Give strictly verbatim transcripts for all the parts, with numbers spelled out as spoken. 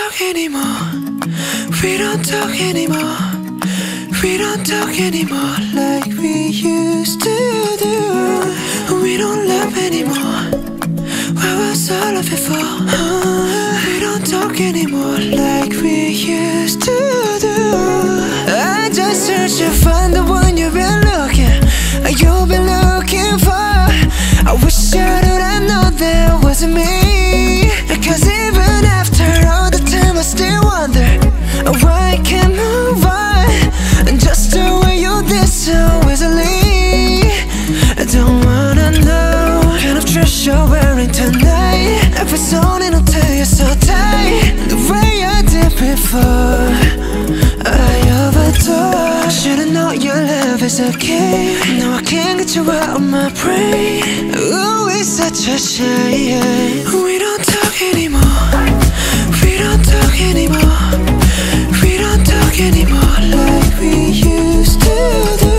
talk anymore. We don't talk anymore. We don't talk anymore like we used to do. We don't love anymore. What was all of it for? Uh, we don't talk anymore like we used to do. I just searched to find the one you've been looking, you've been looking for. I wish I would have known that wasn't me. Cause even after all the time I still wonder why I can't move on, just the way you did so easily. I don't wanna know what kind of dress you're wearing tonight. If it's on, it'll tell you so tight, the way I did before. I overdosed. Should've known your love is a game. Now I can't get you out of my brain. Ooh, it's such a shame. We don't talk anymore. We don't talk anymore. We don't talk anymore like we used to do.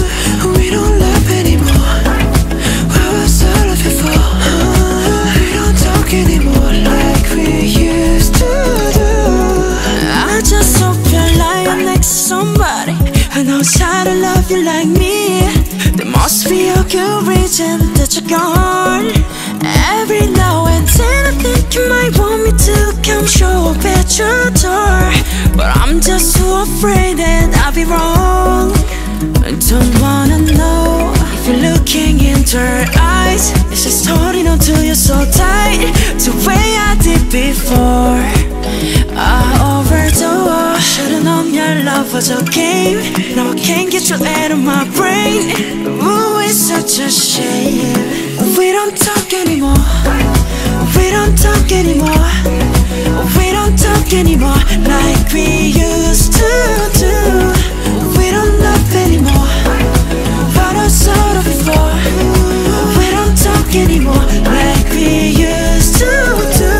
We don't love anymore. What was all of it for? Uh, we don't talk anymore like we used to do. I just hope you're lying next to somebody who knows how to love you like me. There must be a good reason that you're gone. Every now and then I think you might want me to come show up at your door, but I'm just too afraid that I'll be wrong. I don't wanna know if you're looking into her eyes. Is she's holding on to you so tight, the way I did before. I overdosed. Should've known your love was a game. Now I can't get you out of my brain. Ooh, it's such a shame. We don't talk anymore. We don't talk anymore. We don't talk anymore like we used to do. We don't love anymore. What I saw of before. We don't talk anymore like we used to do.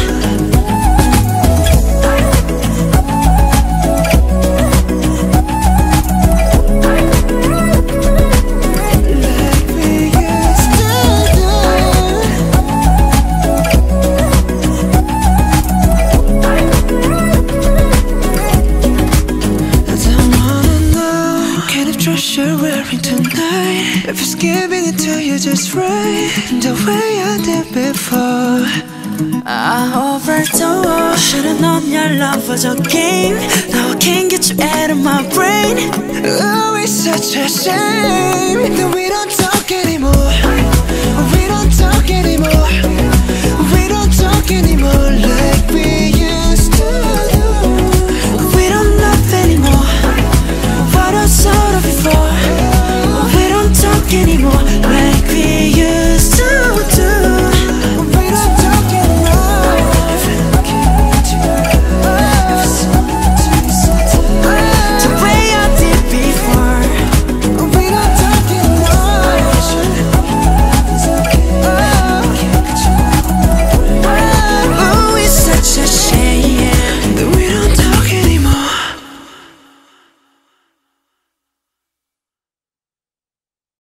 You're wearing tonight, if it's giving it to you just right, the way I did before. I overdosed. Should've known your love was a game. Now I can't get you out of my brain. Oh, it's such a shame that we don't talk anymore. We don't talk anymore. We don't talk anymore like we used to do. We don't love anymore. What I saw of before. We don't talk anymore.